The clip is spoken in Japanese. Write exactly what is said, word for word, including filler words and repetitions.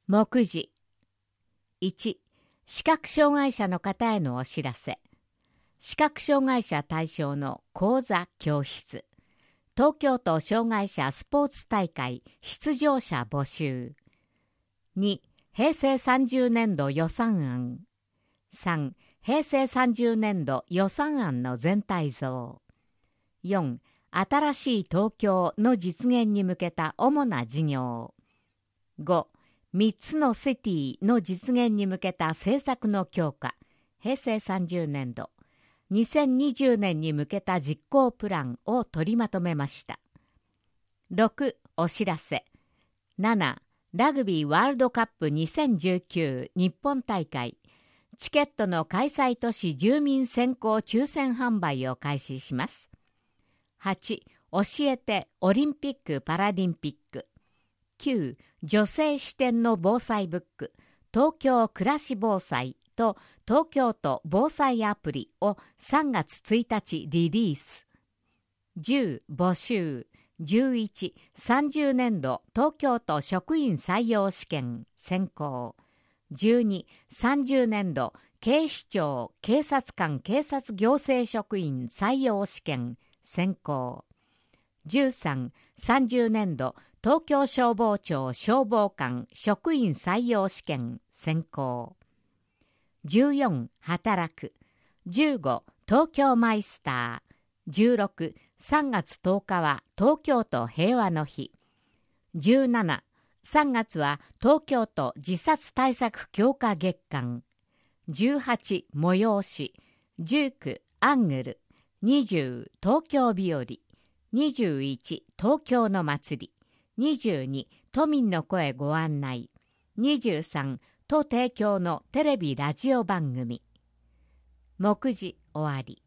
目次いち、視覚障害者の方へのお知らせ。視覚障害者対象の講座教室。東京都障害者スポーツ大会出場者募集。に、平成さんじゅうねんど予算案。さん、平成さんじゅうねんど予算案の全体像。よん、新しい東京の実現に向けた主な事業。ご、みっつのシティの実現に向けた政策の強化。平成さんじゅうねんど。にせんにじゅうねんに向けた実行プランを取りまとめました。ろく、お知らせ。なな、ラグビーワールドカップにせんじゅうきゅう日本大会。チケットの開催都市住民先行抽選販売を開始します。はち、教えてオリンピック・パラリンピック。きゅう、女性視点の防災ブック、東京暮らし防災と東京都防災アプリをさんがつついたちリリース。じゅう、募集。じゅういち、さんじゅうねんど東京都職員採用試験選考。じゅうに、さんじゅうねんど警視庁警察官警察行政職員採用試験選考。じゅうさん、さんじゅうねんど東京消防庁消防官職員採用試験選考。じゅうよん、働く。じゅうご、東京マイスター。じゅうろく、さんがつとおかは東京都平和の日。じゅうなな、さんがつは東京都自殺対策強化月間。じゅうはち、催し。じゅうく、アングル。にじゅう、東京日和。にじゅういち、東京の祭り。にじゅうに、都民の声ご案内。にじゅうさん、都提供のテレビラジオ番組。目次終わり。